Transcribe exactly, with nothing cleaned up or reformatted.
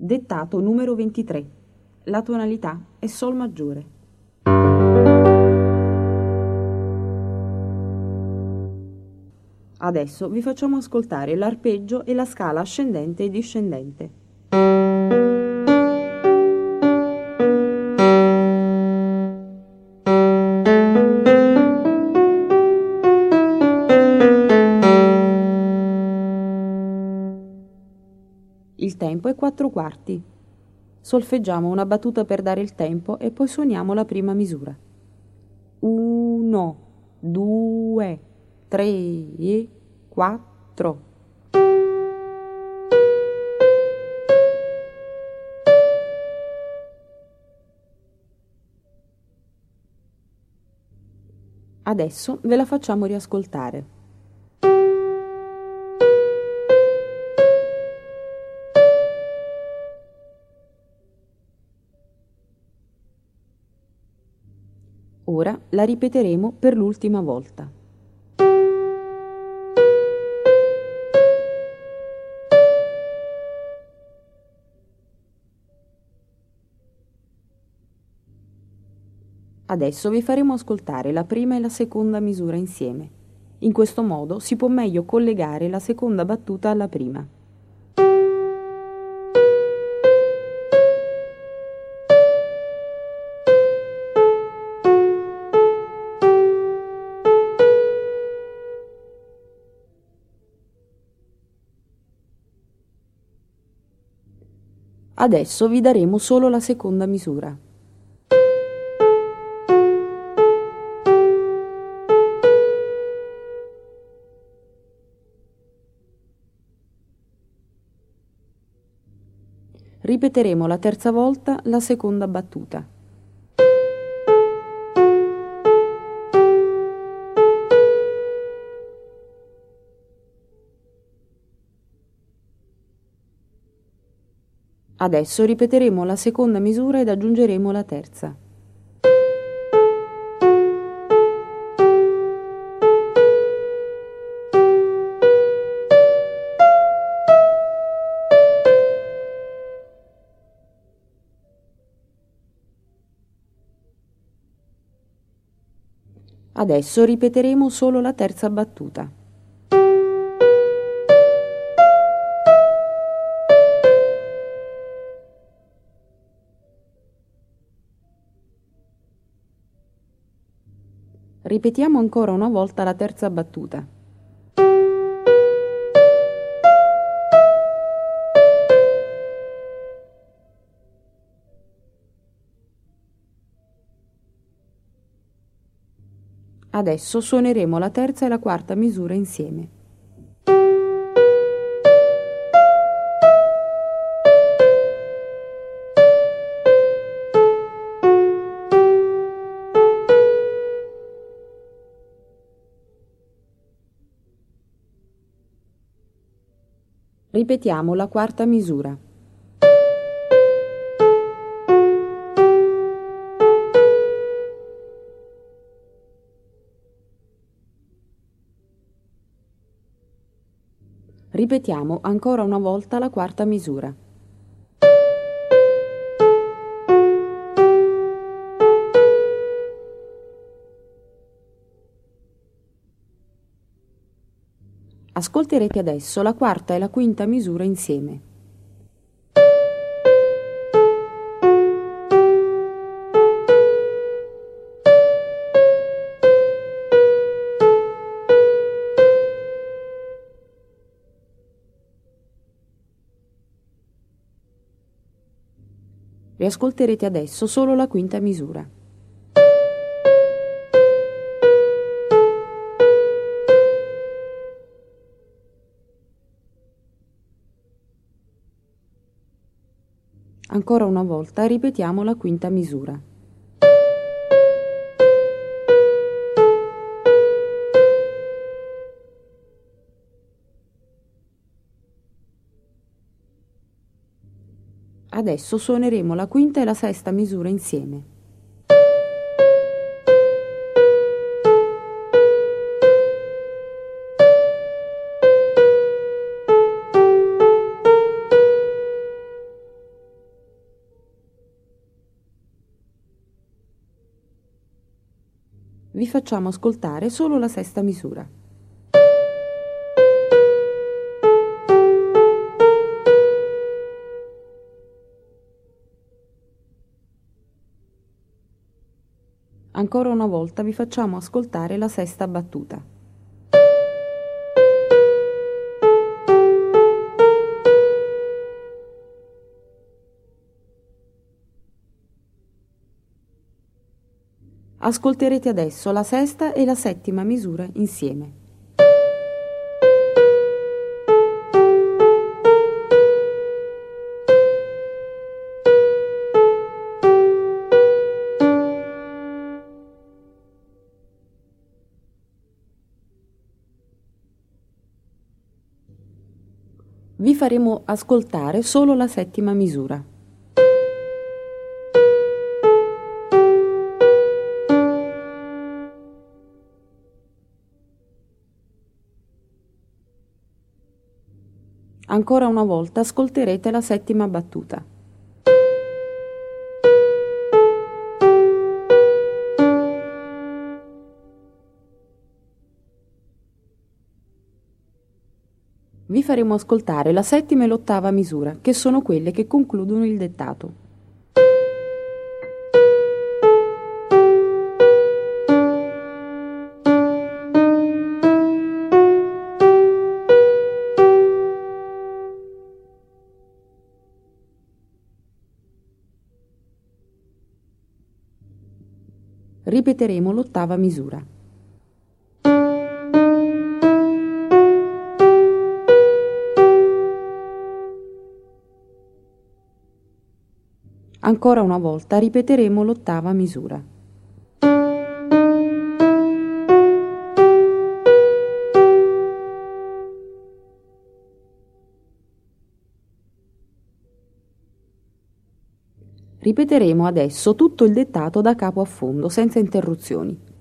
Dettato numero ventitré. La tonalità è Sol maggiore. Adesso vi facciamo ascoltare l'arpeggio e la scala ascendente e discendente. Il tempo è quattro quarti. Solfeggiamo una battuta per dare il tempo e poi suoniamo la prima misura. Uno, due, tre, quattro. Adesso ve la facciamo riascoltare. Ora la ripeteremo per l'ultima volta. Adesso vi faremo ascoltare la prima e la seconda misura insieme. In questo modo si può meglio collegare la seconda battuta alla prima. Adesso vi daremo solo la seconda misura. Ripeteremo la terza volta la seconda battuta. Adesso ripeteremo la seconda misura ed aggiungeremo la terza. Adesso ripeteremo solo la terza battuta. Ripetiamo ancora una volta la terza battuta. Adesso suoneremo la terza e la quarta misura insieme. Ripetiamo la quarta misura. Ripetiamo ancora una volta la quarta misura. Ascolterete adesso la quarta e la quinta misura insieme. Riascolterete adesso solo la quinta misura. Ancora una volta ripetiamo la quinta misura. Adesso suoneremo la quinta e la sesta misura insieme. Vi facciamo ascoltare solo la sesta misura. Ancora una volta vi facciamo ascoltare la sesta battuta. Ascolterete adesso la sesta e la settima misura insieme. Vi faremo ascoltare solo la settima misura. Ancora una volta ascolterete la settima battuta. Vi faremo ascoltare la settima e l'ottava misura, che sono quelle che concludono il dettato. Ripeteremo l'ottava misura. Ancora una volta ripeteremo l'ottava misura. Ripeteremo adesso tutto il dettato da capo a fondo, senza interruzioni.